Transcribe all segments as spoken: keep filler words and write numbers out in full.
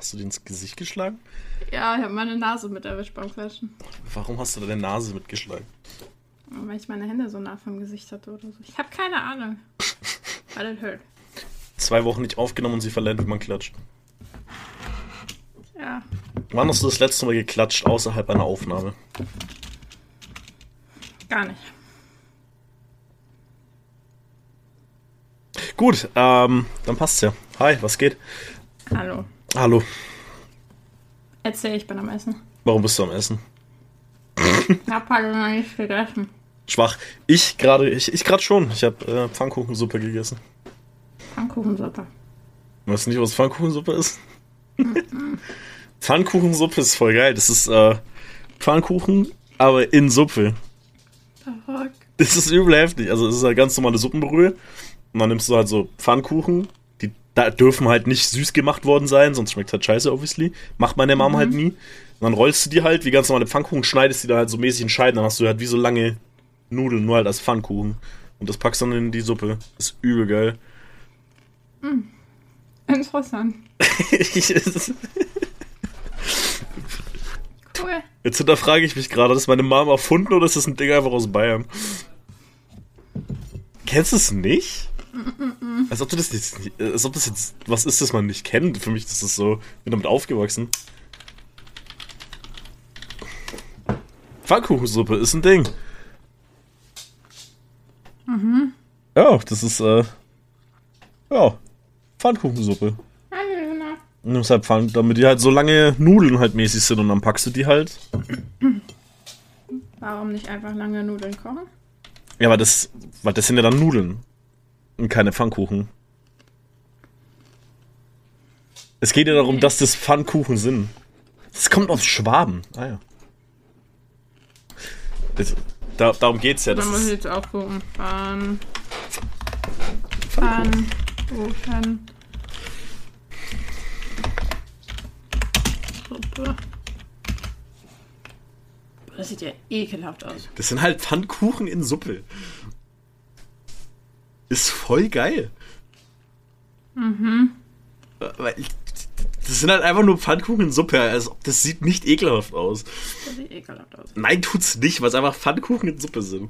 Hast du dir ins Gesicht geschlagen? Ja, ich habe meine Nase mit erwischt beim Quetschen. Warum hast du deine Nase mitgeschlagen? Weil ich meine Hände so nah vom Gesicht hatte oder so. Ich habe keine Ahnung. But it hurt. Zwei Wochen nicht aufgenommen und sie verlernt, wie man klatscht. Ja. Wann hast du das letzte Mal geklatscht außerhalb einer Aufnahme? Gar nicht. Gut, ähm, dann passt's ja. Hi, was geht? Hallo. Hallo. Erzähl, ich bin am Essen. Warum bist du am Essen? Ich hab halt noch nichts gegessen. Schwach. Ich gerade, ich, ich gerade schon. Ich habe äh, Pfannkuchensuppe gegessen. Pfannkuchensuppe. Weißt du nicht, was Pfannkuchensuppe ist? Pfannkuchensuppe ist voll geil. Das ist äh, Pfannkuchen, aber in Suppe. Verrückt. Das ist übel heftig. Also es ist halt ganz normale Suppenbrühe. Und dann nimmst du halt so Pfannkuchen. Die da dürfen halt nicht süß gemacht worden sein, sonst schmeckt halt scheiße, obviously. Macht meine Mama mhm. halt nie. Und dann rollst du die halt wie ganz normale Pfannkuchen, schneidest die da halt so mäßig in Scheiben. Dann hast du halt wie so lange Nudeln, nur halt als Pfannkuchen. Und das packst du dann in die Suppe. Das ist übel geil. Mhm. Interessant. Cool. Jetzt hinterfrage ich mich gerade, ist meine Mama erfunden oder ist das ein Ding einfach aus Bayern? Kennst du es nicht? Mm-mm. Als ob du das jetzt, als ob das jetzt was ist, das man nicht kennt. Für mich ist das so, bin damit aufgewachsen. Pfannkuchensuppe ist ein Ding. Mhm. Ja, das ist, äh, ja, Pfannkuchensuppe. Und nimmst halt Pfann, damit die halt so lange Nudeln halt mäßig sind und dann packst du die halt. Warum nicht einfach lange Nudeln kochen? Ja, aber das, weil das sind ja dann Nudeln und keine Pfannkuchen. Es geht ja darum, dass das Pfannkuchen sind. Das kommt aus Schwaben. Ah ja. Das, da, darum geht's ja. Das dann muss ich jetzt auch gucken. Pfann... Pfannkuchen... Suppe. Das sieht ja ekelhaft aus. Das sind halt Pfannkuchen in Suppe. Ist voll geil. Mhm. Weil ich, das sind halt einfach nur Pfannkuchen in Suppe. Also, das sieht nicht ekelhaft aus. Das sieht ekelhaft aus. Nein, tut's nicht, weil es einfach Pfannkuchen in Suppe sind.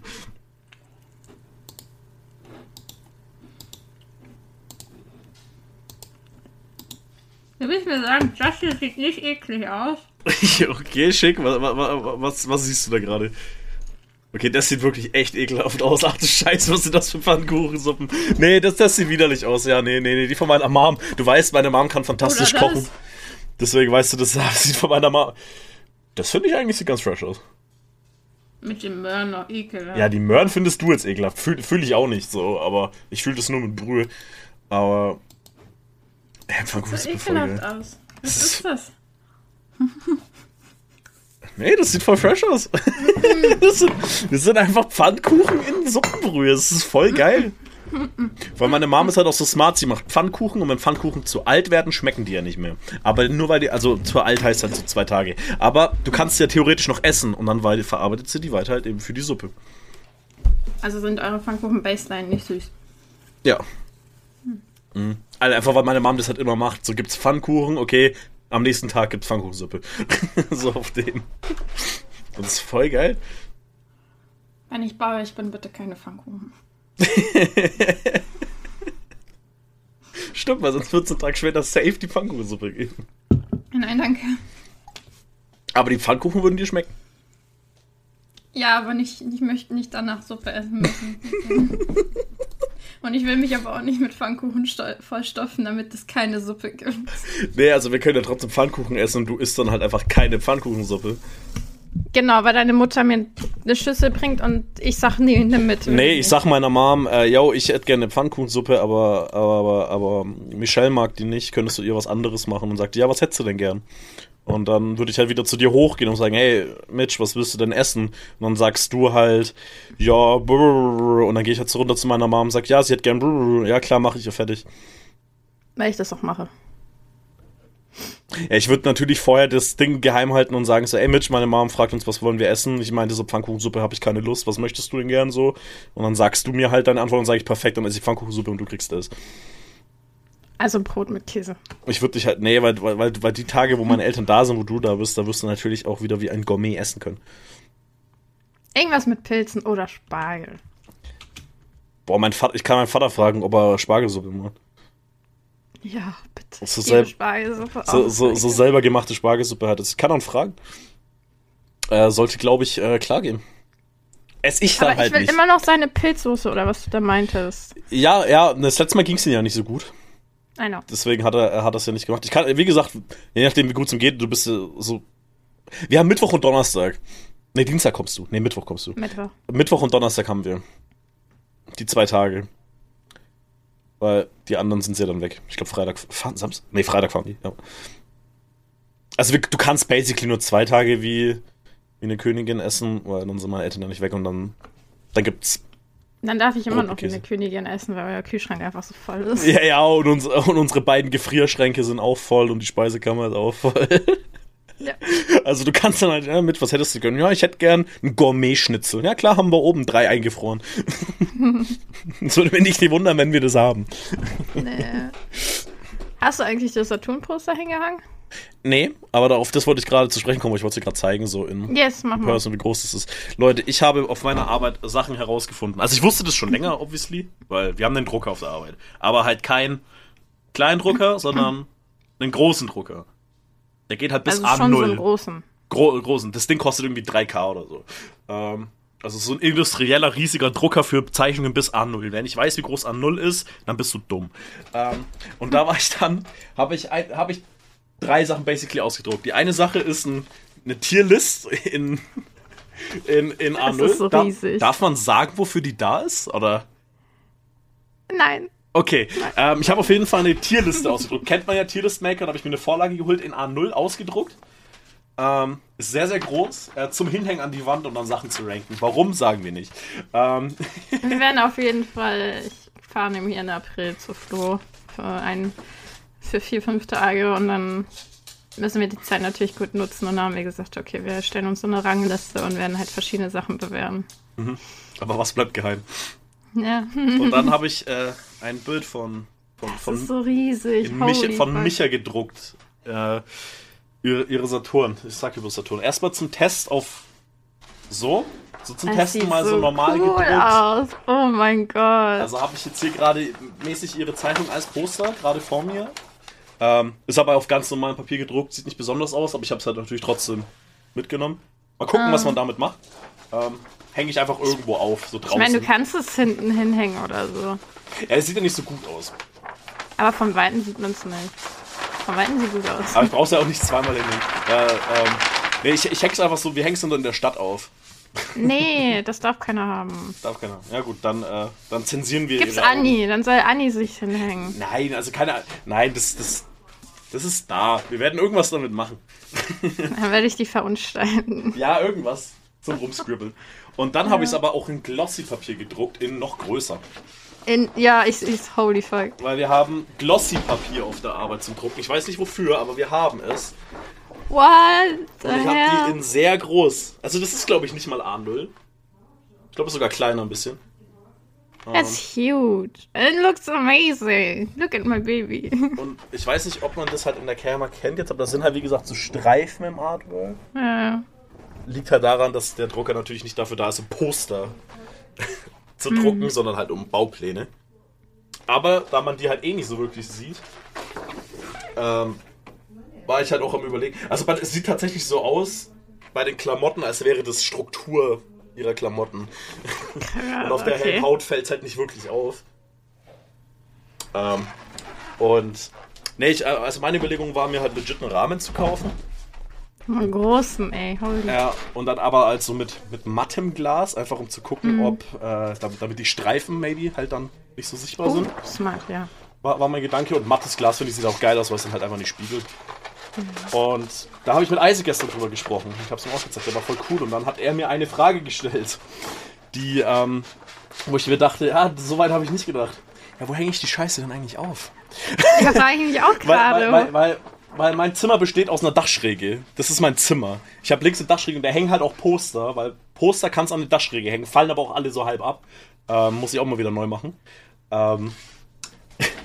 Du willst mir sagen, das hier sieht nicht eklig aus? Okay, schick. Was, was, was siehst du da gerade? Okay, das sieht wirklich echt ekelhaft aus. Ach du Scheiße, was sind das für Pfannkuchensuppen? Nee, das, das sieht widerlich aus. Ja, nee, nee, nee, die von meiner Mom. Du weißt, meine Mom kann fantastisch Oder das? kochen. Deswegen weißt du, das sieht von meiner Mom... Das finde ich eigentlich, sieht ganz fresh aus. Mit dem Möhren noch ekelhaft. Ja, die Möhren findest du jetzt ekelhaft. Fühle fühl ich auch nicht so, aber ich fühle das nur mit Brühe. Aber... Ja, Pfannkuchensuppe voll geil. Aus. Was ist das? Nee, das sieht voll fresh aus. das, sind, das sind einfach Pfannkuchen in Suppenbrühe. Das ist voll geil. Weil meine Mom ist halt auch so smart, sie macht Pfannkuchen und wenn Pfannkuchen zu alt werden, schmecken die ja nicht mehr. Aber nur weil die, also zu alt heißt halt so zwei Tage. Aber du kannst sie ja theoretisch noch essen und dann weil, verarbeitet sie die weiter halt eben für die Suppe. Also sind eure Pfannkuchen-Baseline nicht süß? Ja. Mhm. Also einfach, weil meine Mom das halt immer macht. So gibt's Pfannkuchen, okay, am nächsten Tag gibt's Pfannkuchensuppe. So auf den. Das ist voll geil. Wenn ich baue, ich bin bitte keine Pfannkuchen. Stimmt, weil sonst wird's einen Tag später safe die Pfannkuchensuppe geben. Nein, danke. Aber die Pfannkuchen würden dir schmecken. Ja, aber nicht, ich möchte nicht danach Suppe essen müssen. Und ich will mich aber auch nicht mit Pfannkuchen sto- vollstopfen, damit es keine Suppe gibt. Nee, also wir können ja trotzdem Pfannkuchen essen und du isst dann halt einfach keine Pfannkuchensuppe. Genau, weil deine Mutter mir eine Schüssel bringt und ich sag, nee, nimm mit. Nee, ich sag meiner Mom, äh, yo, ich hätte gerne Pfannkuchensuppe, aber, aber, aber, aber Michelle mag die nicht, könntest du ihr was anderes machen? Und sagt, ja, was hättest du denn gern? Und dann würde ich halt wieder zu dir hochgehen und sagen, hey, Mitch, was willst du denn essen? Und dann sagst du halt, ja, brrr, und dann gehe ich halt so runter zu meiner Mom und sag, ja, sie hat gern brrr. Ja, klar, mache ich ja fertig. Weil ich das auch mache. Ja, ich würde natürlich vorher das Ding geheim halten und sagen so, ey Mitch, meine Mom fragt uns, was wollen wir essen? Ich meinte so, Pfannkuchensuppe habe ich keine Lust, was möchtest du denn gern so? Und dann sagst du mir halt deine Antwort und sage ich, perfekt, dann esse ich Pfannkuchensuppe und du kriegst das. Also Brot mit Käse. Ich würde dich halt, nee, weil, weil, weil die Tage, wo meine Eltern da sind, wo du da bist, da wirst du natürlich auch wieder wie ein Gourmet essen können. Irgendwas mit Pilzen oder Spargel. Boah, mein Vater, ich kann meinen Vater fragen, ob er Spargelsuppe macht. Ja, bitte. So, sel- Spargelsuppe so, so, so selber gemachte Spargelsuppe hat. Ich kann auch fragen. Äh, sollte, glaube ich, äh, klar gehen. Ess ich dann Aber halt ich will nicht. immer noch seine Pilzsoße oder was du da meintest. Ja, ja, das letzte Mal ging es ihm ja nicht so gut. I know. Deswegen hat er, er hat das ja nicht gemacht. Ich kann, wie gesagt, je nachdem, wie gut es ihm geht, du bist äh, so. Wir haben Mittwoch und Donnerstag. Nee, Dienstag kommst du. Nee, Mittwoch kommst du. Mittwoch. Mittwoch und Donnerstag haben wir. Die zwei Tage. Weil die anderen sind ja dann weg. Ich glaube, Freitag fahren. Samstag? Nee, Freitag fahren die, ja. Also, wir, du kannst basically nur zwei Tage wie, wie eine Königin essen, weil dann sind meine Eltern ja nicht weg und dann, dann gibt's. Dann darf ich immer Brot mit noch wie eine Käse. Königin essen, weil euer Kühlschrank einfach so voll ist. Ja, ja, und, uns, und unsere beiden Gefrierschränke sind auch voll und die Speisekammer ist auch voll. Ja. Also du kannst dann halt, ja, mit was hättest du können? Ja, ich hätte gern einen Gourmet-Schnitzel. Ja klar, haben wir oben drei eingefroren. Es würde mich nicht wundern, wenn wir das haben. Nee. Hast du eigentlich das Saturn-Poster hingehangen? Nee, aber auf das wollte ich gerade zu sprechen kommen, weil ich wollte es dir gerade zeigen, so in Yes, mach mal. Person, wie groß das ist. Leute, ich habe auf meiner Arbeit Sachen herausgefunden. Also ich wusste das schon länger, obviously, weil wir haben einen Drucker auf der Arbeit. Aber halt kein kleinen Drucker, sondern einen großen Drucker. Der geht halt bis Also schon A null. so einen großen. Gro- großen. Das Ding kostet irgendwie drei K oder so. Ähm, also so ein industrieller, riesiger Drucker für Zeichnungen bis A null. Wenn ich weiß, wie groß A null ist, dann bist du dumm. Ähm, und da war ich dann, habe ich, ein- hab ich drei Sachen basically ausgedruckt. Die eine Sache ist ein, eine Tierlist in, in, in A null. ist so Da- riesig. Darf man sagen, wofür die da ist? Oder? Nein. Okay, ähm, ich habe auf jeden Fall eine Tierliste ausgedruckt. Kennt man ja Tierlistmaker, da habe ich mir eine Vorlage geholt, in A null ausgedruckt. Ähm, ist sehr, sehr groß, äh, zum Hinhängen an die Wand und dann Sachen zu ranken. Warum, sagen wir nicht. Ähm, Wir werden auf jeden Fall, ich fahre nämlich Ende April zu Flo für, ein, für vier, fünf Tage und dann müssen wir die Zeit natürlich gut nutzen und dann haben wir gesagt, okay, wir stellen uns so eine Rangliste und werden halt verschiedene Sachen bewerben. aber was bleibt geheim? Ja. Und dann habe ich äh, ein Bild von, von, Das ist von, so riesig. in Micha, Holy von fuck. Micha gedruckt. Äh, ihre, ihre Saturn. Ich sag über Saturn. Erstmal zum Test auf so. So zum Das Testen sieht mal so normal cool gedruckt. aus. Oh mein Gott. Also habe ich jetzt hier gerade mäßig ihre Zeichnung als Poster, gerade vor mir. Ähm, ist aber auf ganz normalem Papier gedruckt, sieht nicht besonders aus, aber ich habe es halt natürlich trotzdem mitgenommen. Mal gucken, Ah. was man damit macht. Ähm, Hänge ich einfach irgendwo auf, so Ich draußen. meine, du kannst es hinten hinhängen oder so. Ja, es sieht ja nicht so gut aus. Aber von Weitem sieht man es nicht. Von Weitem sieht gut aus. Aber ich brauch's ja auch nicht zweimal hängen. Äh, ähm, nee, ich, ich häng's einfach so, wir hängen es dann in der Stadt auf. Nee, das darf keiner haben. Darf keiner. Ja gut, dann, äh, dann zensieren wir Gib's ihre Augen. Anni, dann soll Anni sich hinhängen. Nein, also keine. Nein, das, das, das ist da. Wir werden irgendwas damit machen. Dann werde ich die verunstalten. Ja, irgendwas zum Rumscribbeln. Und dann habe ich es aber auch in Glossy-Papier gedruckt, in noch größer. In, ja, ich, ich, holy fuck. Weil wir haben Glossy-Papier auf der Arbeit zum Drucken. Ich weiß nicht wofür, aber wir haben es. What the Und ich habe die hell? in sehr groß. Also das ist, glaube ich, nicht mal A null. Ich glaube, es ist sogar kleiner ein bisschen. That's huge. It looks amazing. Look at my baby. Und ich weiß nicht, ob man das halt in der Kamera kennt jetzt, aber das sind halt, wie gesagt, so Streifen im Artwork. Ja. Liegt halt daran, dass der Drucker natürlich nicht dafür da ist, um Poster zu drucken, sondern halt um Baupläne. Aber da man die halt eh nicht so wirklich sieht, ähm, war ich halt auch am Überlegen. Also es sieht tatsächlich so aus bei den Klamotten, als wäre das Struktur ihrer Klamotten. Und auf der okay. hellen Haut fällt es halt nicht wirklich auf. Ähm, und nee, ich, also meine Überlegung war, mir halt legit einen Rahmen zu kaufen. Einen großen, ey. Holy. Ja, und dann aber halt so mit, mit mattem Glas, einfach um zu gucken, Mhm. ob, äh, damit, damit die Streifen maybe halt dann nicht so sichtbar Oh, sind. smart, ja. War, war mein Gedanke. Und mattes Glas, finde ich, sieht auch geil aus, weil es dann halt einfach nicht spiegelt. Mhm. Und da habe ich mit Isaac gestern drüber gesprochen. Ich habe es ihm auch gezeigt, der war voll cool. Und dann hat er mir eine Frage gestellt, die, ähm, wo ich mir dachte, ja, so weit habe ich nicht gedacht. Ja, wo hänge ich die Scheiße denn eigentlich auf? Das frage ich mich auch Weil, gerade. weil, weil, weil, weil mein Zimmer besteht aus einer Dachschräge. Das ist mein Zimmer. Ich habe links eine Dachschräge und da hängen halt auch Poster, weil Poster kannst an die Dachschräge hängen, fallen aber auch alle so halb ab. Ähm, muss ich auch mal wieder neu machen. Ähm,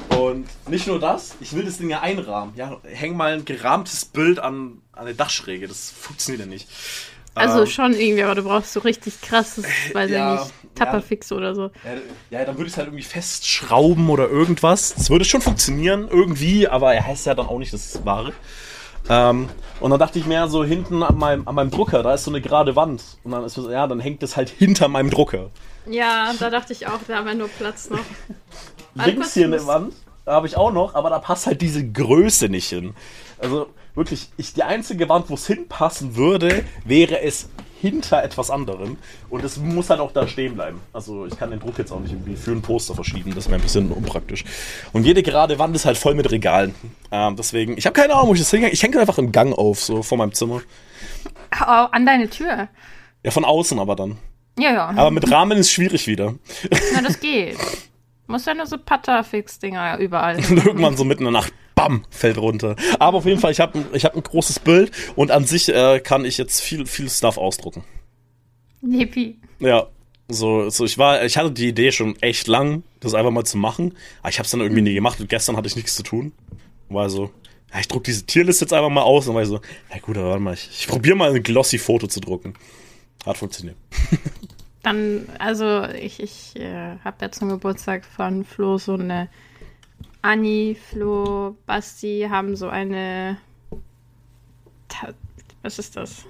Und nicht nur das, ich will das Ding ja einrahmen. Ja, häng mal ein gerahmtes Bild an, an eine Dachschräge. Das funktioniert ja nicht. Also ähm, schon irgendwie, aber du brauchst so richtig krasses, weiß ja, ich nicht, Tupperfix ja, oder so. Ja, ja dann würde ich es halt irgendwie festschrauben oder irgendwas. Das würde schon funktionieren, irgendwie, aber er heißt ja dann auch nicht das Wahre. Ähm, und dann dachte ich mir so, hinten an meinem, an meinem Drucker, da ist so eine gerade Wand. Und dann ist so, ja, dann hängt das halt hinter meinem Drucker. Ja, da dachte ich auch, wir haben ja nur Platz noch. Links hier eine Wand, da habe ich auch noch, aber da passt halt diese Größe nicht hin. Also wirklich, ich, die einzige Wand, wo es hinpassen würde, wäre es hinter etwas anderem. Und es muss halt auch da stehen bleiben. Also ich kann den Druck jetzt auch nicht irgendwie für ein Poster verschieben. Das wäre ein bisschen unpraktisch. Und jede gerade Wand ist halt voll mit Regalen. Ähm, deswegen, ich habe keine Ahnung, wo ich das hinhänge. Ich hänge das einfach im Gang auf, so vor meinem Zimmer. Oh, an deine Tür? Ja, von außen aber dann. Ja, ja. Aber mit Rahmen ist es schwierig wieder. Na, das geht. Muss ja nur so Patterfix-Dinger überall. Und irgendwann so mitten in der Nacht, bam, fällt runter. Aber auf jeden Fall, ich habe ich hab ein großes Bild und an sich äh, kann ich jetzt viel, viel Stuff ausdrucken. Yippie. Ja, so, so ich war, ich hatte die Idee schon echt lang, das einfach mal zu machen, aber ich habe es dann irgendwie nie gemacht und gestern hatte ich nichts zu tun. War so, ja, ich druck diese Tierliste jetzt einfach mal aus und war so, na gut, aber warte mal, ich, ich probiere mal ein glossy Foto zu drucken. Hat funktioniert. Dann, also ich, ich äh, habe ja zum Geburtstag von Flo so eine Anni, Flo, Basti haben so eine Ta- was ist das?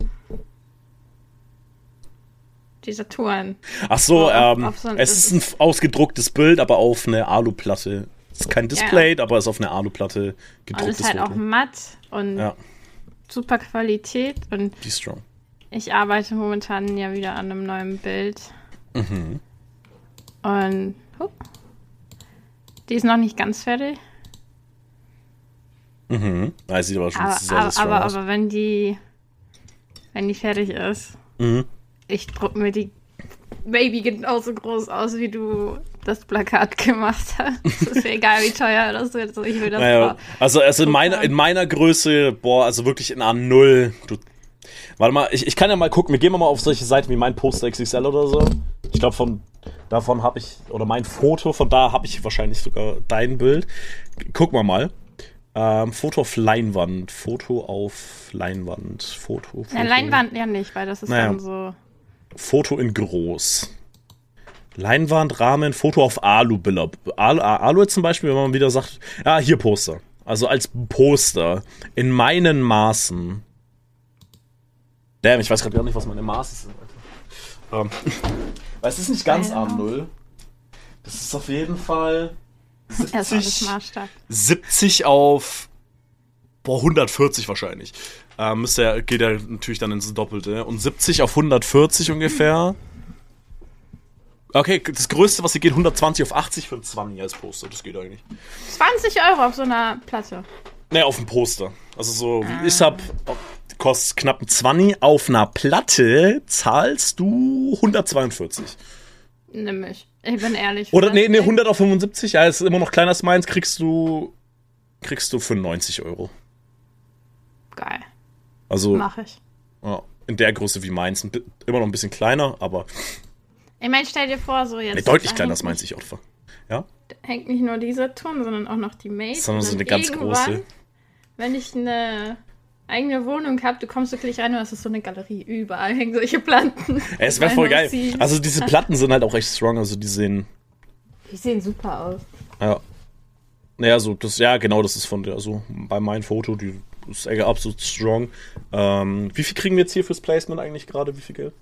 Die Saturn. Ach so, so ähm, auf, auf so ein, es ist ein f- ausgedrucktes Bild, aber auf eine Aluplatte. Es ist kein Display, ja, aber es ist auf eine Aluplatte gedrucktes und ist halt Foto. auch matt und ja. super Qualität und Die ist strong. ich arbeite momentan ja wieder an einem neuen Bild. Mhm. Und hup, die ist noch nicht ganz fertig. Mhm. Ja, sieht aber schon aber, sehr, sehr aber, strong aber, aus. aber wenn die wenn die fertig ist, Mhm. ich druck mir die Baby genauso groß aus, wie du das Plakat gemacht hast. Es ist mir egal, wie teuer das ist. Ich will das Naja, also, also in, meiner, in meiner Größe, boah, also wirklich in A null. Du, warte mal, ich, ich kann ja mal gucken, wir gehen mal auf solche Seiten wie mein Poster X X L oder so. Ich glaube, von davon habe ich, oder mein Foto, von da habe ich wahrscheinlich sogar dein Bild. Gucken wir mal. Ähm, Foto auf Leinwand, Foto auf Leinwand, Foto, Foto. Ja, Leinwand ja nicht, weil das ist naja. dann so... Foto in groß. Leinwand, Rahmen, Foto auf Alu-Bilder. Alu, Alu zum Beispiel, wenn man wieder sagt, ja, hier Poster. Also als Poster. In meinen Maßen. Damn, ich weiß gerade gar nicht, was meine Maße sind. Ähm, weil es ist nicht ganz A null. Das ist auf jeden Fall siebzig, siebzig auf boah, hundertvierzig wahrscheinlich. Ähm, müsste ja, geht ja natürlich dann ins Doppelte. Und siebzig auf hundertvierzig ungefähr. Okay, das Größte, was hier geht, hundertzwanzig auf achtzig für ein zwanzig als Poster. Das geht eigentlich. zwanzig Euro auf so einer Platte. Ne, auf dem Poster. Also so, wie ich hab, kostet knapp ein zwanzig. Auf einer Platte zahlst du hundertzweiundvierzig. Nimm ich. Ich bin ehrlich. Oder nee, nee, hundert auf fünfundsiebzig. Ja, ist immer noch kleiner als meins. Kriegst du, kriegst du fünfundneunzig Euro. Geil. Also, mach ich. Ja, in der Größe wie meins. Immer noch ein bisschen kleiner, aber... Ich meine, stell dir vor, so jetzt... Nee, deutlich kleiner als meins, ich auch. Ja? Hängt nicht nur die Saturn, sondern auch noch die Mate. Sondern so eine ganz große. Wenn ich eine eigene Wohnung habe, du kommst wirklich rein und es ist so eine Galerie. Überall hängen solche Platten. Ja, es wäre voll geil. Also diese Platten sind halt auch echt strong, also die sehen... Die sehen super aus. Ja. Naja, so, das, ja, genau, das ist von der, also bei meinem Foto, die ist absolut strong. Ähm, wie viel kriegen wir jetzt hier fürs Placement eigentlich gerade? Wie viel Geld?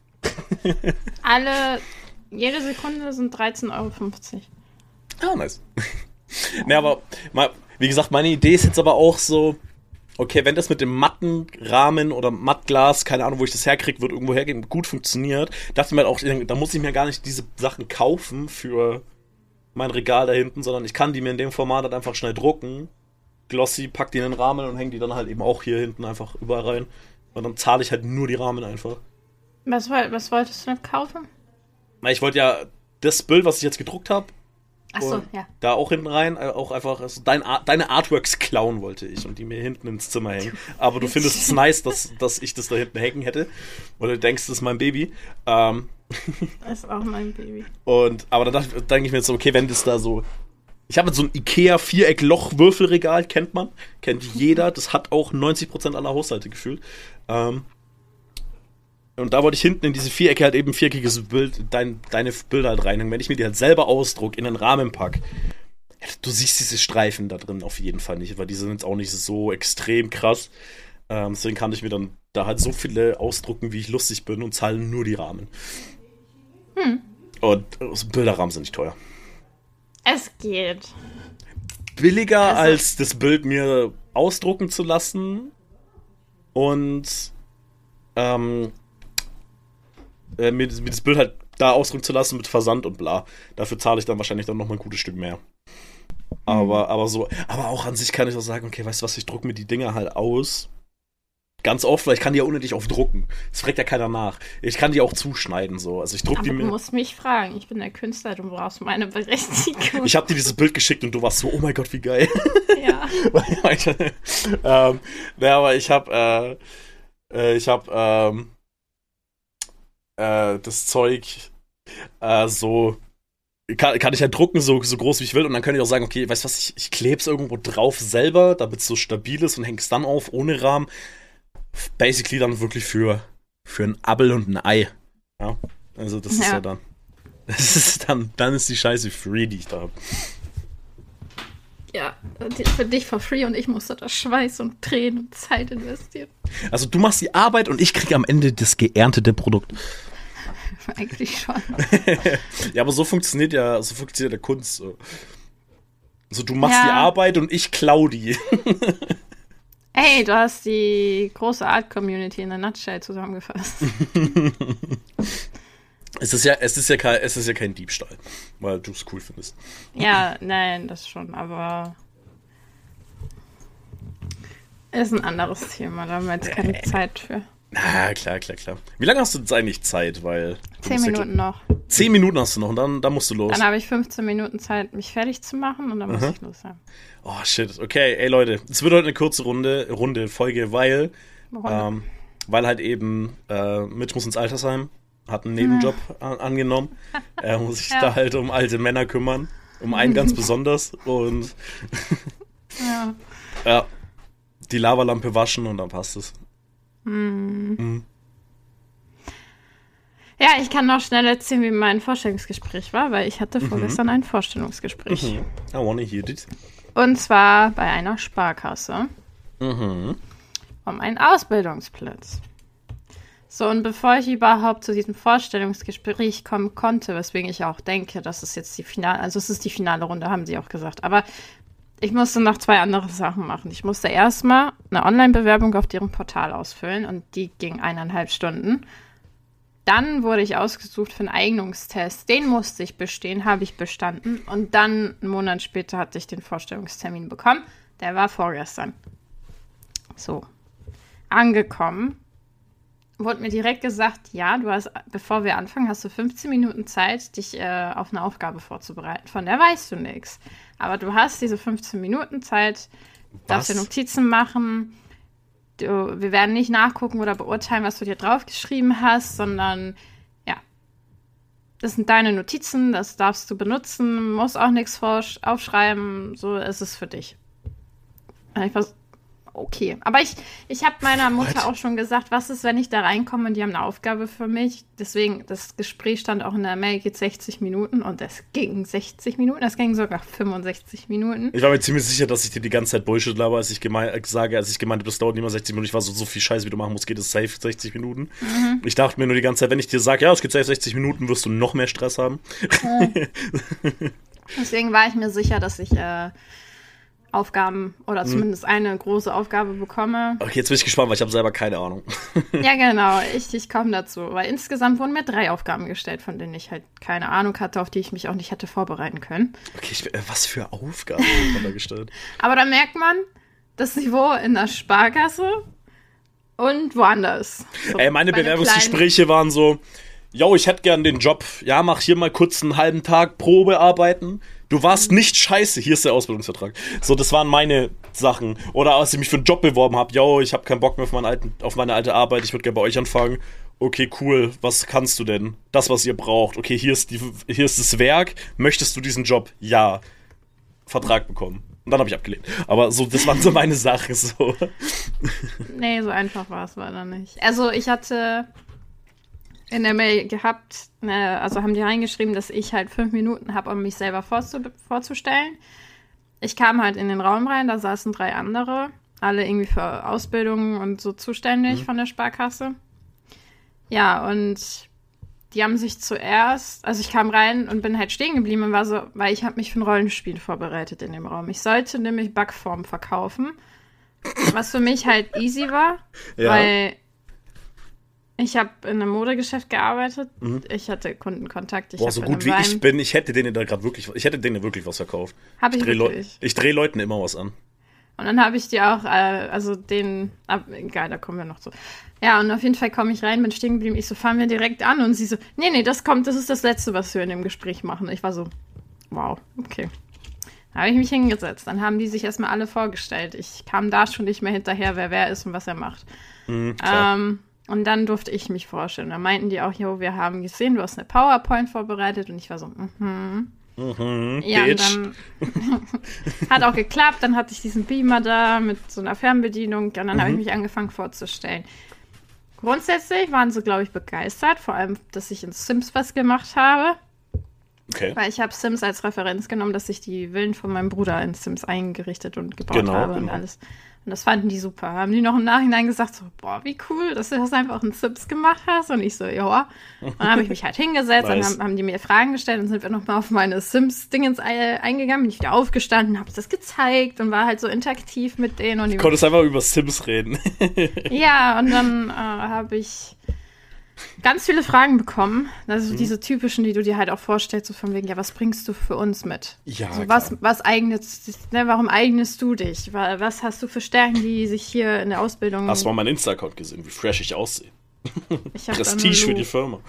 Alle, jede Sekunde sind dreizehn Euro fünfzig. Ah, nice. Ne, aber, mal, wie gesagt, meine Idee ist jetzt aber auch so, okay, wenn das mit dem matten Rahmen oder Mattglas, keine Ahnung, wo ich das herkriege, wird irgendwo hergehen, gut funktioniert, dachte mir halt auch, da muss ich mir gar nicht diese Sachen kaufen für mein Regal da hinten, sondern ich kann die mir in dem Format halt einfach schnell drucken, glossy, pack die in den Rahmen und hänge die dann halt eben auch hier hinten einfach überall rein. Und dann zahle ich halt nur die Rahmen einfach. Was, was wolltest du denn kaufen? Na, ich wollte ja das Bild, was ich jetzt gedruckt habe, Achso, ja. da auch hinten rein, auch einfach, also dein Art, deine Artworks klauen wollte ich und die mir hinten ins Zimmer hängen. Aber du findest es nice, dass, dass ich das da hinten hängen hätte. Oder du denkst, das ist mein Baby. Ähm, das ist auch mein Baby. Und, aber dann denke ich mir jetzt so, okay, wenn das da so Ich habe so ein Ikea-Viereck-Loch-Würfelregal, kennt man. Kennt jeder. Das hat auch neunzig Prozent aller Haushalte gefühlt. Ähm, und da wollte ich hinten in diese Vierecke halt eben ein viereckiges Bild, dein, deine Bilder halt reinhängen. Wenn ich mir die halt selber ausdruck, in einen Rahmen pack, du siehst diese Streifen da drin auf jeden Fall nicht, weil die sind jetzt auch nicht so extrem krass. Ähm, deswegen kann ich mir dann da halt so viele ausdrucken, wie ich lustig bin und zahle nur die Rahmen. Hm. Und also Bilderrahmen sind nicht teuer. Es geht. Billiger also, als das Bild mir ausdrucken zu lassen und ähm, äh, mir, mir das Bild halt da ausdrucken zu lassen mit Versand und bla. Dafür zahle ich dann wahrscheinlich dann nochmal ein gutes Stück mehr. Aber, mhm. aber so, aber auch an sich kann ich auch sagen, okay, weißt du was, ich drucke mir die Dinger halt aus. Ganz oft, weil ich kann die ja unendlich oft drucken. Das fragt ja keiner nach. Ich kann die auch zuschneiden, so. Also ich druck die mir. Du musst mich fragen. Ich bin der Künstler, du brauchst meine Berechtigung. Ich hab dir dieses Bild geschickt und du warst so, oh mein Gott, wie geil. Ja. ähm, ja, aber ich hab, äh, äh, ich hab, ähm, äh, das Zeug, äh, so, kann, kann ich halt drucken, so, so groß wie ich will. Und dann kann ich auch sagen, okay, weißt du was, ich, ich kleb's irgendwo drauf selber, damit es so stabil ist und häng's dann auf, ohne Rahmen. Basically dann wirklich für, für ein Appel und ein Ei. Ja, also das ja. ist ja dann. Das ist dann, dann ist die Scheiße free, die ich da habe. Ja, für dich for free und ich musste da Schweiß und Tränen und Zeit investieren. Also du machst die Arbeit und ich kriege am Ende das geerntete Produkt. Eigentlich schon. Ja, aber so funktioniert ja, so funktioniert der Kunst. So, also du machst ja. die Arbeit und ich klau die. Hey, du hast die große Art-Community in der Nutshell zusammengefasst. es ist ja, es ist ja kein, es ist ja kein Diebstahl, weil du es cool findest. Ja, nein, das schon, aber ist ein anderes Thema, da haben wir jetzt keine Zeit für. Na, klar, klar, klar. Wie lange hast du jetzt eigentlich Zeit? Weil Zehn Minuten ja, noch. Zehn Minuten hast du noch und dann, dann musst du los. Dann habe ich fünfzehn Minuten Zeit, mich fertig zu machen und dann muss Aha. ich los sein. Oh, shit. Okay, ey Leute, es wird heute eine kurze Runde, Runde Folge, weil ähm, weil halt eben äh, Mitch muss ins Altersheim, hat einen Nebenjob ja. an, angenommen. Er muss sich ja. da halt um alte Männer kümmern. Um einen ganz besonders. Und ja. ja, die Lavalampe waschen und dann passt es. Hm. Mhm. Ja, ich kann noch schnell erzählen, wie mein Vorstellungsgespräch war, weil ich hatte vorgestern mhm. ein Vorstellungsgespräch. Mhm. I wanna hear it. Und zwar bei einer Sparkasse. Mhm. Um einen Ausbildungsplatz. So, und bevor ich überhaupt zu diesem Vorstellungsgespräch kommen konnte, weswegen ich auch denke, dass es jetzt die finale, also es ist die finale Runde, haben sie auch gesagt, aber ich musste noch zwei andere Sachen machen. Ich musste erstmal eine Online-Bewerbung auf deren Portal ausfüllen und die ging eineinhalb Stunden. Dann wurde ich ausgesucht für einen Eignungstest. Den musste ich bestehen, habe ich bestanden. Und dann, einen Monat später, hatte ich den Vorstellungstermin bekommen. Der war vorgestern. So. Angekommen. Wurde mir direkt gesagt, ja, du hast, bevor wir anfangen, hast du fünfzehn Minuten Zeit, dich äh, auf eine Aufgabe vorzubereiten. Von der weißt du nichts. Aber du hast diese fünfzehn Minuten Zeit, darfst dir Notizen machen. Du, wir werden nicht nachgucken oder beurteilen, was du dir draufgeschrieben hast, sondern, ja, das sind deine Notizen, das darfst du benutzen, musst auch nichts aufschreiben, so ist es für dich. Und ich war okay. Aber ich, ich habe meiner Mutter What? auch schon gesagt, was ist, wenn ich da reinkomme und die haben eine Aufgabe für mich. Deswegen, das Gespräch stand auch in der Mail, geht sechzig Minuten und es ging sechzig Minuten, es ging sogar fünfundsechzig Minuten. Ich war mir ziemlich sicher, dass ich dir die ganze Zeit Bullshit laber, als ich gemein, äh, sage, als ich gemeint habe, das dauert nicht mal sechzig Minuten. Ich war so, so viel Scheiß, wie du machen musst, geht es safe sechzig Minuten. Mhm. Ich dachte mir nur die ganze Zeit, wenn ich dir sage, ja, es geht safe sechzig Minuten, wirst du noch mehr Stress haben. Mhm. Deswegen war ich mir sicher, dass ich äh, Aufgaben oder zumindest hm. eine große Aufgabe bekomme. Okay, jetzt bin ich gespannt, weil ich habe selber keine Ahnung. Ja, genau. Ich, ich komme dazu. Weil insgesamt wurden mir drei Aufgaben gestellt, von denen ich halt keine Ahnung hatte, auf die ich mich auch nicht hätte vorbereiten können. Okay, ich, was für Aufgaben wurden da gestellt? Aber da merkt man das Niveau in der Sparkasse und woanders. So, Ey, meine Bewerbungsgespräche waren so, yo, ich hätte gern den Job. Ja, mach hier mal kurz einen halben Tag Probe arbeiten. Du warst nicht scheiße, hier ist der Ausbildungsvertrag. So, das waren meine Sachen. Oder als ich mich für einen Job beworben habe, yo, ich habe keinen Bock mehr auf, meinen alten, auf meine alte Arbeit, ich würde gerne bei euch anfangen. Okay, cool, was kannst du denn? Das, was ihr braucht. Okay, hier ist, die, hier ist das Werk, möchtest du diesen Job? Ja. Vertrag bekommen. Und dann habe ich abgelehnt. Aber so, das waren so meine Sachen. So. Nee, so einfach war es leider nicht. Also ich hatte in der Mail gehabt, ne, also haben die reingeschrieben, dass ich halt fünf Minuten habe, um mich selber vorzu- vorzustellen. Ich kam halt in den Raum rein, da saßen drei andere, alle irgendwie für Ausbildung und so zuständig mhm. von der Sparkasse. Ja, und die haben sich zuerst, also ich kam rein und bin halt stehen geblieben und war so, weil ich habe mich für ein Rollenspiel vorbereitet in dem Raum. Ich sollte nämlich Backform verkaufen, was für mich halt easy war, ja. weil ich habe in einem Modegeschäft gearbeitet, mhm. ich hatte Kundenkontakt. Ich Boah, so gut wie Wein. ich bin, ich hätte denen da gerade wirklich, ich hätte denen wirklich was verkauft. Hab ich, ich drehe Leu- ich dreh Leuten immer was an. Und dann habe ich die auch, äh, also den, ab, egal, da kommen wir noch zu. Ja, und auf jeden Fall komme ich rein, bin stehen geblieben, ich so, fahren wir direkt an. Und sie so, nee, nee, das kommt, das ist das Letzte, was wir in dem Gespräch machen. Ich war so, wow, okay. Da habe ich mich hingesetzt. Dann haben die sich erstmal alle vorgestellt. Ich kam da schon nicht mehr hinterher, wer wer ist und was er macht. Mhm, ähm, und dann durfte ich mich vorstellen. Da meinten die auch, jo, wir haben gesehen, du hast eine PowerPoint vorbereitet. Und ich war so, mhm. Mhm, ja, bitch. und dann hat auch geklappt. Dann hatte ich diesen Beamer da mit so einer Fernbedienung. Und dann mhm. habe ich mich angefangen vorzustellen. Grundsätzlich waren sie, glaube ich, begeistert. Vor allem, dass ich in Sims was gemacht habe. Okay. Weil ich habe Sims als Referenz genommen, dass ich die Villen von meinem Bruder in Sims eingerichtet und gebaut genau, habe genau. und alles. Und das fanden die super. Haben die noch im Nachhinein gesagt, so, boah, wie cool, dass du das einfach in Sims gemacht hast. Und ich so, ja. Und dann habe ich mich halt hingesetzt, nice. Dann haben, haben die mir Fragen gestellt und sind wir nochmal auf meine Sims-Dingens eingegangen. Bin ich wieder aufgestanden, habe das gezeigt und war halt so interaktiv mit denen. Und die du konntest einfach über Sims reden. Ja, und dann äh, habe ich ganz viele Fragen bekommen. Also mhm. diese typischen, die du dir halt auch vorstellst, so von wegen, ja, was bringst du für uns mit? Ja, so, was, was eignest, ne, warum eignest du dich? Was hast du für Stärken, die sich hier in der Ausbildung... Hast du mal meinen Insta-Account gesehen, wie fresh ich aussehe? Ich hab Prestige für die Firma.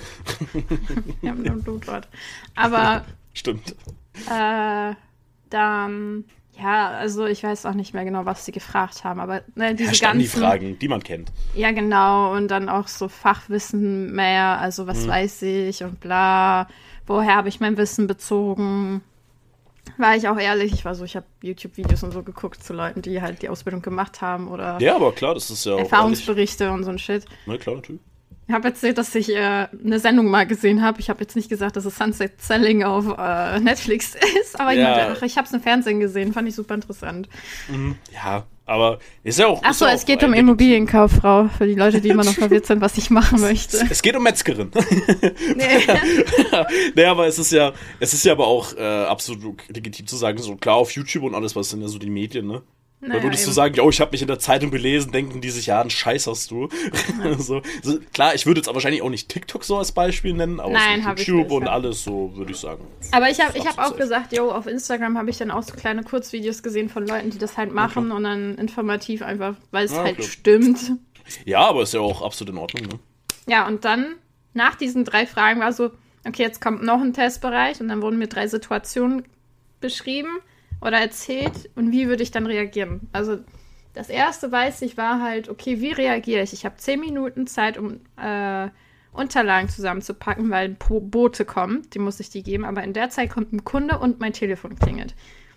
Ich habe nur ein Blutwort. Aber... Stimmt. Äh, dann... Ja, also ich weiß auch nicht mehr genau, was sie gefragt haben, aber ne, diese ja, ganzen... die Fragen, die man kennt. Ja, genau, und dann auch so Fachwissen mehr, also was hm. weiß ich und bla, woher habe ich mein Wissen bezogen? War ich auch ehrlich, ich war so, ich habe YouTube-Videos und so geguckt zu Leuten, die halt die Ausbildung gemacht haben oder... Ja, aber klar, das ist ja auch Erfahrungsberichte ehrlich. Und so ein Shit. Na klar, natürlich. Ich habe erzählt, dass ich äh, eine Sendung mal gesehen habe. Ich habe jetzt nicht gesagt, dass es Sunset Selling auf äh, Netflix ist, aber ja. ich, meinte, ich habe es im Fernsehen gesehen, fand ich super interessant. Mhm. Ja, aber ist ja auch... Achso, ja es geht um Immobilienkauffrau, für die Leute, die immer noch verwirrt sind, was ich machen möchte. Es geht um Metzgerin. Nee. Nee, aber es ist ja, es ist ja aber auch äh, absolut legitim zu sagen, so klar auf YouTube und alles, was sind ja so die Medien, ne? Naja, da würdest eben. du sagen, oh, ich habe mich in der Zeitung belesen, denken die sich, ja, einen Scheiß hast du. Ja. so, so, klar, ich würde jetzt aber wahrscheinlich auch nicht TikTok so als Beispiel nennen, aber Nein, so YouTube nicht, und ja. alles so, würde ich sagen. Aber ich habe ich hab auch safe. gesagt, yo, auf Instagram habe ich dann auch so kleine Kurzvideos gesehen von Leuten, die das halt machen okay. und dann informativ einfach, weil es ja, halt okay. stimmt. Ja, aber ist ja auch absolut in Ordnung, ne? Ja, und dann, nach diesen drei Fragen war so, okay, jetzt kommt noch ein Testbereich und dann wurden mir drei Situationen beschrieben oder erzählt und wie würde ich dann reagieren? Also das erste, weiß ich, war halt, okay, wie reagiere ich? Ich habe zehn Minuten Zeit, um äh, Unterlagen zusammenzupacken, weil ein Bote kommt, die muss ich die geben, aber in der Zeit kommt ein Kunde und mein Telefon klingelt.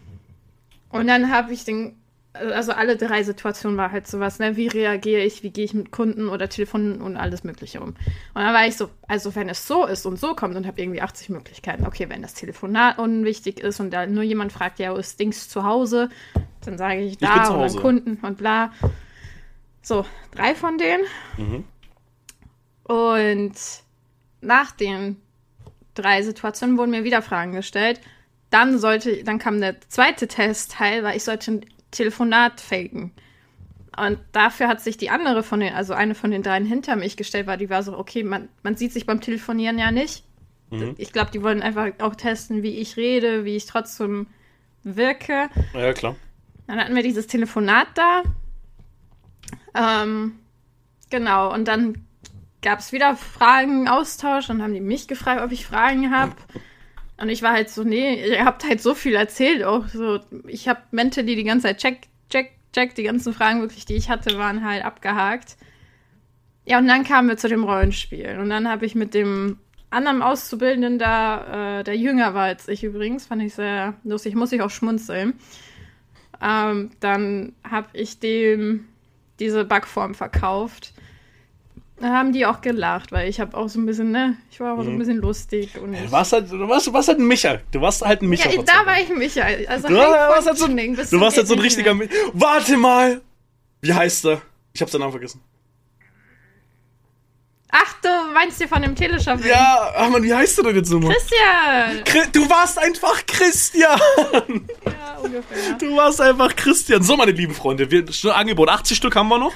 Und dann habe ich den, also alle drei Situationen war halt sowas, ne, wie reagiere ich, wie gehe ich mit Kunden oder Telefonen und alles mögliche um. Und dann war ich so, also wenn es so ist und so kommt und habe irgendwie achtzig Möglichkeiten, okay, wenn das Telefonat unwichtig ist und da nur jemand fragt, ja, ist Dings zu Hause, dann sage ich da und dann Kunden und bla. So, drei von denen. Mhm. Und nach den drei Situationen wurden mir wieder Fragen gestellt. Dann sollte, dann kam der zweite Testteil, weil ich sollte ein Telefonat faken. Und dafür hat sich die andere von den, also eine von den dreien hinter mich gestellt, weil die war so, okay, man, man sieht sich beim Telefonieren ja nicht. Mhm. Ich glaube, die wollen einfach auch testen, wie ich rede, wie ich trotzdem wirke. Ja, klar. Dann hatten wir dieses Telefonat da. Ähm, genau, und dann gab es wieder Fragen, Austausch, und haben die mich gefragt, ob ich Fragen habe. Und ich war halt so, nee, ihr habt halt so viel erzählt auch. So, ich habe mentally die ganze Zeit check, check, check. Die ganzen Fragen wirklich, die ich hatte, waren halt abgehakt. Ja, und dann kamen wir zu dem Rollenspiel. Und dann habe ich mit dem anderen Auszubildenden da, äh, der jünger war als ich übrigens, fand ich sehr lustig, muss ich auch schmunzeln. Ähm, dann habe ich dem diese Backform verkauft. Da haben die auch gelacht, weil ich habe auch so ein bisschen, ne, ich war auch mhm. so ein bisschen lustig. Und du warst halt, du warst, du warst halt ein Micha. Du warst halt ein Micha. Ja, da war ich ein Micha. Also du warst halt so, du warst halt so ein richtiger Micha. Warte mal! Wie heißt er? Ich hab seinen Namen vergessen. Ach, du meinst dir von dem Teleshop? Ja, ach man, wie heißt du denn jetzt nochmal? Christian! Chri- du warst einfach Christian! Ja, ungefähr. Du warst einfach Christian. So, meine lieben Freunde, wir schon Angebot. achtzig Stück haben wir noch.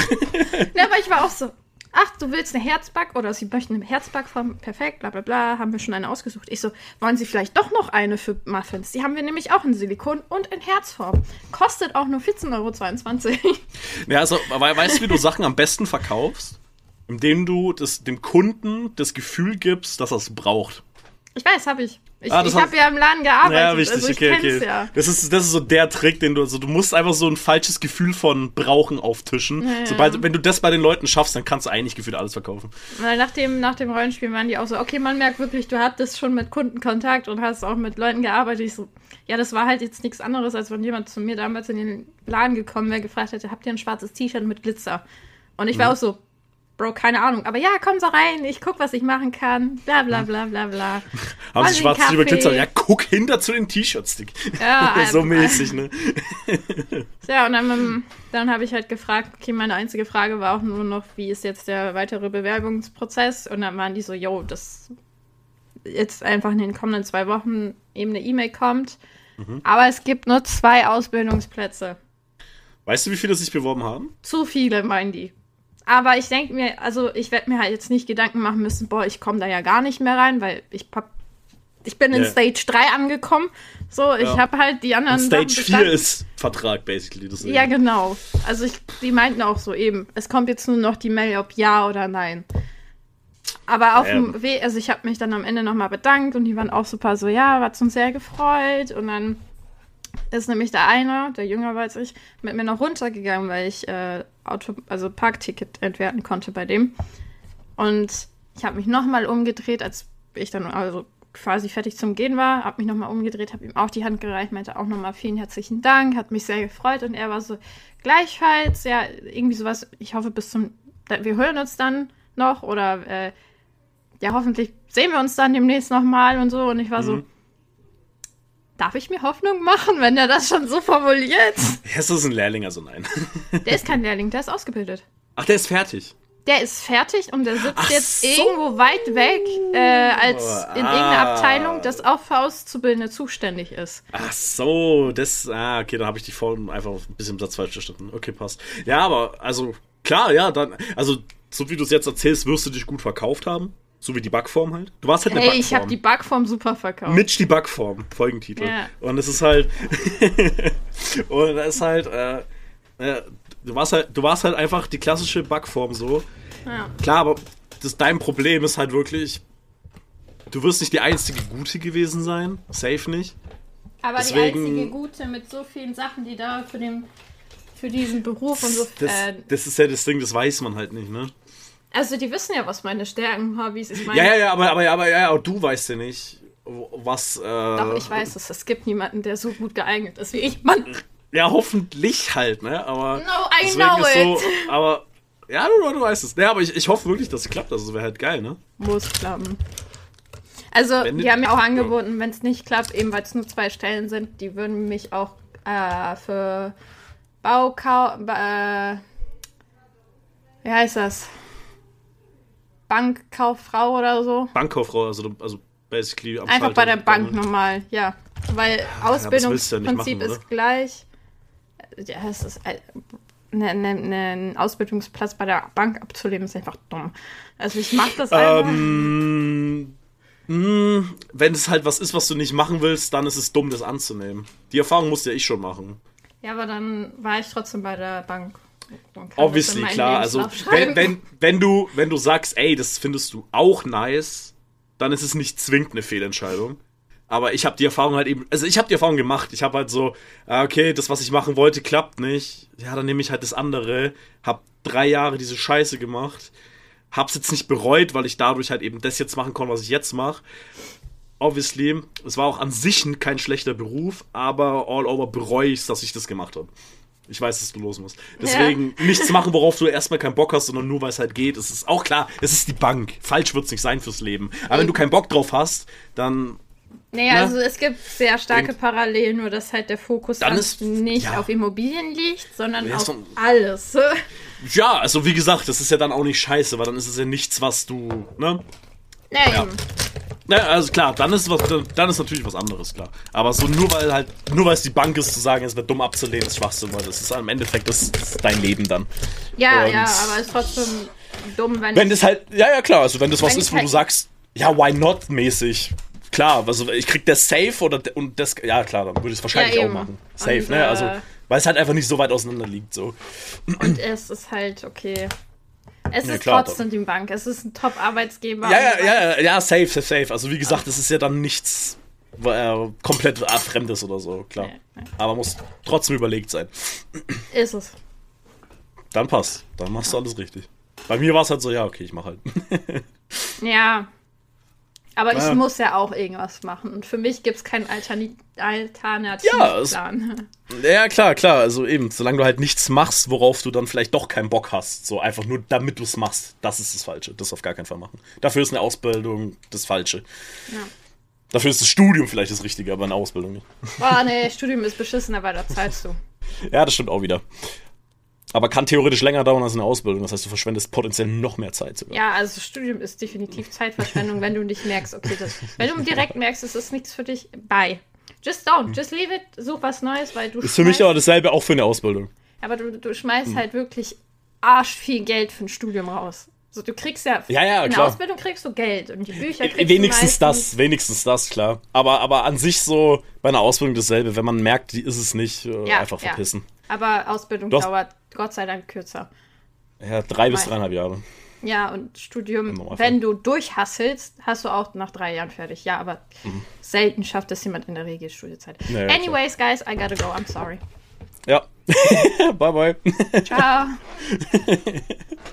Ja, aber ich war auch so, ach, du willst eine Herzback oder sie möchten eine Herzbackform, perfekt, bla bla bla, haben wir schon eine ausgesucht. Ich so, wollen Sie vielleicht doch noch eine für Muffins? Die haben wir nämlich auch in Silikon und in Herzform. Kostet auch nur vierzehn Euro zweiundzwanzig. Ja, also, weißt du, wie du Sachen am besten verkaufst? Indem du das, dem Kunden das Gefühl gibst, dass er es braucht. Ich weiß, hab ich. Ich, ah, ich habe ja im Laden gearbeitet. Ja, richtig, also ich okay, kenn's okay. Ja. Das ist, das ist so der Trick, den du, also du musst einfach so ein falsches Gefühl von Brauchen auftischen. Ja, Sobald, ja. wenn du das bei den Leuten schaffst, dann kannst du eigentlich gefühlt alles verkaufen. Weil nach dem, nach dem Rollenspiel waren die auch so, okay, man merkt wirklich, du hattest schon mit Kunden Kontakt und hast auch mit Leuten gearbeitet. Ich so, ja, das war halt jetzt nichts anderes, als wenn jemand zu mir damals in den Laden gekommen wäre, gefragt hätte, habt ihr ein schwarzes T-Shirt mit Glitzer? Und ich war mhm. auch so, Bro, keine Ahnung. Aber ja, komm so rein, ich guck, was ich machen kann. Bla bla bla bla bla. Haben sie schwarzes über Glitzer? Ja, guck hinter zu den T-Shirts, Dick. Ja, so mäßig, ne? Ja, und dann, dann habe ich halt gefragt, okay, meine einzige Frage war auch nur noch, wie ist jetzt der weitere Bewerbungsprozess? Und dann waren die so, yo, dass jetzt einfach in den kommenden zwei Wochen eben eine E-Mail kommt. Mhm. Aber es gibt nur zwei Ausbildungsplätze. Weißt du, wie viele sich beworben haben? Zu viele, meinen die. Aber ich denke mir, also ich werde mir halt jetzt nicht Gedanken machen müssen, boah, ich komme da ja gar nicht mehr rein, weil ich hab, ich bin in yeah. Stage drei angekommen. So, ich ja. habe halt die anderen und Stage vier ist Vertrag, basically. Das ja, genau. Also ich, die meinten auch so eben, es kommt jetzt nur noch die Mail, ob ja oder nein. Aber auf dem ähm. Weg, also ich habe mich dann am Ende nochmal bedankt und die waren auch super so, ja, hat uns sehr gefreut. Und dann ist nämlich der eine, der jünger war als ich, mit mir noch runtergegangen, weil ich äh, Auto, also Parkticket entwerten konnte bei dem. Und ich habe mich nochmal umgedreht, als ich dann also quasi fertig zum Gehen war, habe mich nochmal umgedreht, habe ihm auch die Hand gereicht, meinte auch nochmal vielen herzlichen Dank, hat mich sehr gefreut und er war so, gleichfalls, ja, irgendwie sowas, ich hoffe bis zum, wir hören uns dann noch oder äh, ja, hoffentlich sehen wir uns dann demnächst nochmal und so und ich war mhm. so, darf ich mir Hoffnung machen, wenn er das schon so formuliert? Ja, ist das ein Lehrling, also nein. Der ist kein Lehrling, der ist ausgebildet. Ach, der ist fertig? Der ist fertig und der sitzt Ach jetzt so. irgendwo weit weg, äh, als in ah. irgendeiner Abteilung, das auch für Auszubildende zuständig ist. Ach so, das, ah, okay, dann habe ich die Form einfach ein bisschen im Satz falsch verstanden. Okay, passt. Ja, aber, also, klar, ja, dann, also, so wie du es jetzt erzählst, wirst du dich gut verkauft haben. So wie die Backform halt. Du warst halt eine hey, Backform. Ich habe die Backform super verkauft. Mitch die Backform, Folgentitel. Ja. Und es ist halt und es ist halt äh, äh, du warst halt du warst halt einfach die klassische Backform so. Ja. Klar, aber das, dein Problem ist halt wirklich, du wirst nicht die einzige Gute gewesen sein. Safe nicht. Aber Deswegen, die einzige Gute mit so vielen Sachen, die da für den für diesen Beruf und so. Das, äh, das ist ja das Ding, das weiß man halt nicht, ne? Also die wissen ja, was meine Stärken, Hobbys, ich meine... Ja, ja, ja, aber, aber, aber, ja, aber du weißt ja nicht, was... Äh, Doch, ich weiß es. Es gibt niemanden, der so gut geeignet ist wie ich. Mann! Ja, hoffentlich halt, ne? Aber no, I know ist it! So, aber, ja, du, du weißt es. Ja, aber ich, ich hoffe wirklich, dass es klappt. Also, das wäre halt geil, ne? Muss klappen. Also, wenn die haben mir auch angeboten, wenn es nicht klappt, eben weil es nur zwei Stellen sind, die würden mich auch äh, für Baukau... Äh, wie heißt das? Bankkauffrau oder so. Bankkauffrau, also, also basically am Einfach Schalter bei der Bank und normal, ja. Weil ja, Ausbildungsprinzip ja ist gleich. Ja, es ist ne, ne, ne, einen Ausbildungsplatz bei der Bank abzulehnen, ist einfach dumm. Also ich mach das einfach. Ähm, mh, wenn es halt was ist, was du nicht machen willst, dann ist es dumm, das anzunehmen. Die Erfahrung musste ja ich schon machen. Ja, aber dann war ich trotzdem bei der Bank. Obviously, klar. Also, wenn, wenn, wenn, du, wenn du sagst, ey, das findest du auch nice, dann ist es nicht zwingend eine Fehlentscheidung. Aber ich habe die Erfahrung halt eben, also ich habe die Erfahrung gemacht. Ich habe halt so, okay, das, was ich machen wollte, klappt nicht. Ja, dann nehme ich halt das andere. Hab drei Jahre diese Scheiße gemacht. hab's jetzt nicht bereut, weil ich dadurch halt eben das jetzt machen konnte, was ich jetzt mache. Obviously, es war auch an sich kein schlechter Beruf, aber all over bereue ich, dass ich das gemacht habe. Ich weiß, dass du los musst. Deswegen ja. nichts machen, worauf du erstmal keinen Bock hast, sondern nur, weil es halt geht. Es ist auch klar, es ist die Bank. Falsch wird es nicht sein fürs Leben. Aber mhm. wenn du keinen Bock drauf hast, dann... Naja, ne? Also es gibt sehr starke Denk, Parallelen, nur dass halt der Fokus dann ist, nicht ja. auf Immobilien liegt, sondern ja, auf so, alles. Ja, also wie gesagt, das ist ja dann auch nicht scheiße, weil dann ist es ja nichts, was du... Ne? Ja, ja. Ja, also klar, dann ist was, dann ist natürlich was anderes, klar. Aber so nur weil halt, nur weil es die Bank ist, zu sagen, es wäre dumm abzulehnen, ist Schwachsinn, weil das ist im Endeffekt das, das ist dein Leben dann. Ja, und ja, aber es ist trotzdem dumm, wenn Wenn das halt, ja, ja, klar, also wenn das was ist, wo halt du sagst, ja, why not mäßig, klar, also ich krieg das safe oder und das, ja klar, dann würde ich es wahrscheinlich ja, auch machen. Safe, und, ne, also, weil es halt einfach nicht so weit auseinander liegt, so. Und es ist halt, okay. Es ja, ist klar, trotzdem die Bank. Es ist ein Top-Arbeitsgeber. Ja, ja, ja, ja, safe, safe, safe. Also wie gesagt, es ist ja dann nichts äh, komplett äh, Fremdes oder so, klar. Nee, nee. Aber muss trotzdem überlegt sein. Ist es. Dann passt. Dann machst du alles richtig. Bei mir war es halt so, ja, okay, ich mach halt. Ja. Aber ja. ich muss ja auch irgendwas machen. Und für mich gibt es keinen Altern- Alternativplan. Ja, ja, klar, klar. Also eben, solange du halt nichts machst, worauf du dann vielleicht doch keinen Bock hast. So einfach nur, damit du es machst. Das ist das Falsche. Das auf gar keinen Fall machen. Dafür ist eine Ausbildung das Falsche. Ja. Dafür ist das Studium vielleicht das Richtige, aber eine Ausbildung nicht. Boah, nee, Studium ist beschissen, aber da zahlst du. Ja, das stimmt auch wieder. Aber kann theoretisch länger dauern als eine Ausbildung. Das heißt, du verschwendest potenziell noch mehr Zeit sogar. Ja, also Studium ist definitiv Zeitverschwendung, wenn du nicht merkst, okay, das, wenn du direkt merkst, es ist nichts für dich, bye. Just don't, just leave it, such was Neues, weil du ist für mich aber dasselbe auch für eine Ausbildung. Aber du, du schmeißt hm. halt wirklich arsch viel Geld für ein Studium raus. So, du kriegst ja, ja, ja in klar. der Ausbildung kriegst du Geld und die Bücher kriegst wenigstens du meistens. das, wenigstens das, klar. Aber, aber an sich so bei einer Ausbildung dasselbe. Wenn man merkt, die ist es nicht, äh, ja, einfach verpissen. Ja. Aber Ausbildung hast, dauert Gott sei Dank kürzer. Ja, drei bis dreieinhalb Jahre. Ja, und Studium, wenn du durchhasselst, hast du auch nach drei Jahren fertig. Ja, aber mhm. selten schafft es jemand in der Regel Studiezeit. Ja, ja, Anyways, klar. Guys, I gotta go. I'm sorry. Ja. Bye, bye. Ciao.